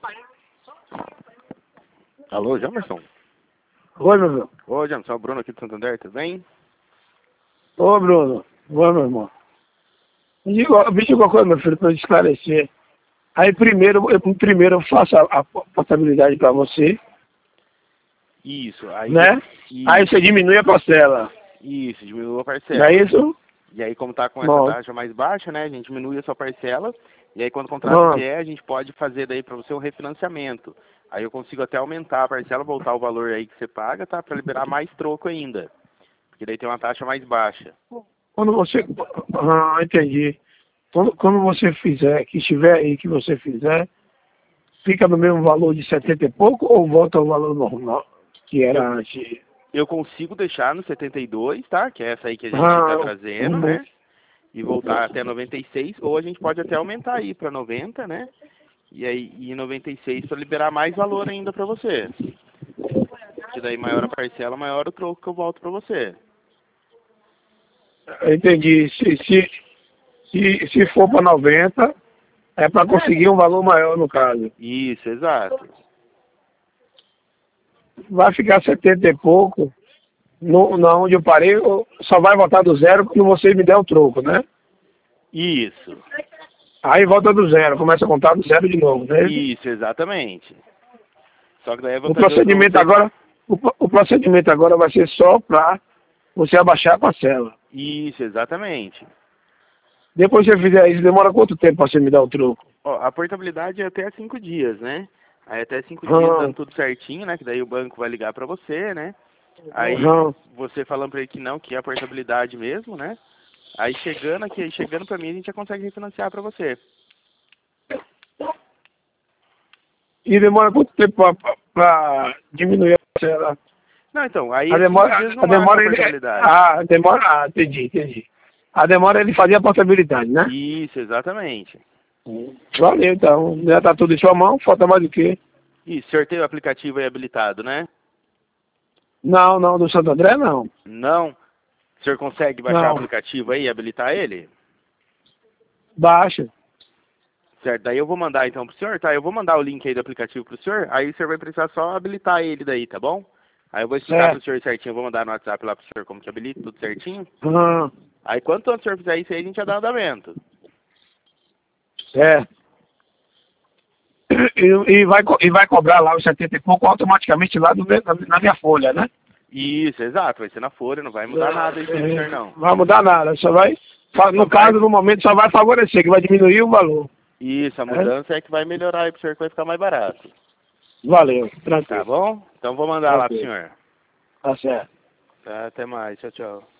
Alô, Jamerson? Oi, meu irmão. Ô, Jamerson, é o Bruno aqui do Santander, tudo bem? Ô, Bruno. Oi, meu irmão. Me diga uma coisa, meu filho, para eu esclarecer. Aí primeiro eu faço a portabilidade para você, Isso, aí... né? Aí você diminui a parcela. Isso, diminuiu a Não parcela. é isso? E aí, como tá com essa Bom. taxa mais baixa, né, a gente diminui a sua parcela. E aí, quando o contrato vier, a gente pode fazer daí para você um refinanciamento. Aí eu consigo até aumentar a parcela, voltar o valor aí que você paga, tá? Para liberar mais troco ainda. Porque daí tem uma taxa mais baixa. Quando você... Ah, entendi. Quando você fizer, que estiver aí, que você fizer, fica no mesmo valor de 70 e pouco ou volta ao valor normal que era antes? Eu consigo deixar no 72, tá? Que é essa aí que a gente está trazendo, né? E voltar até 96, ou a gente pode até aumentar aí para 90, né? E aí em 96 para liberar mais valor ainda para você. Que daí maior a parcela, maior o troco que eu volto para você. Entendi. Se for para 90, é para conseguir um valor maior no caso. Isso, exato. Vai ficar 70 e pouco, na onde eu parei, só vai voltar do zero quando você me der o troco, né? Isso. Aí volta do zero, começa a contar do zero de novo, né? Isso, exatamente. Só que daí eu vou O procedimento agora, o procedimento agora vai ser só para você abaixar a parcela. Isso, exatamente. Depois que você fizer isso, demora quanto tempo para você me dar o troco? Ó, a portabilidade é até 5 dias, né? Aí até 5 dias dando tudo certinho, né? Que daí o banco vai ligar pra você, né? Aí você falando pra ele que não, que é a portabilidade mesmo, né? Aí chegando aqui, chegando pra mim, a gente já consegue refinanciar pra você. E demora quanto tempo para diminuir a parcela? Não, então, aí A demora, dias no máximo a portabilidade. Entendi. A demora é ele fazer a portabilidade, né? Isso, exatamente. Valeu, então. Já tá tudo em sua mão, falta mais o quê? Isso, sorteio aplicativo aí habilitado, né? Não, do Santo André não. Não? O senhor consegue baixar o aplicativo aí e habilitar ele? Baixa. Certo, daí eu vou mandar então pro senhor, tá? Eu vou mandar o link aí do aplicativo pro senhor, aí o senhor vai precisar só habilitar ele daí, tá bom? Aí eu vou explicar pro senhor certinho, eu vou mandar no WhatsApp lá pro senhor como que habilita, tudo certinho. Aí quanto antes o senhor fizer isso aí, a gente já dá andamento. Certo. E vai cobrar lá os 70 e pouco automaticamente lá na minha folha, né? Isso, exato, vai ser na folha, não vai mudar nada isso aí pro senhor não. Não vai mudar nada, só vai, no caso, no momento, só vai favorecer, que vai diminuir o valor. Isso, a mudança é que vai melhorar aí pro senhor, que vai ficar mais barato. Valeu, tranquilo. Tá bom? Então vou mandar lá pro senhor. Tá certo. Tá, até mais, tchau, tchau.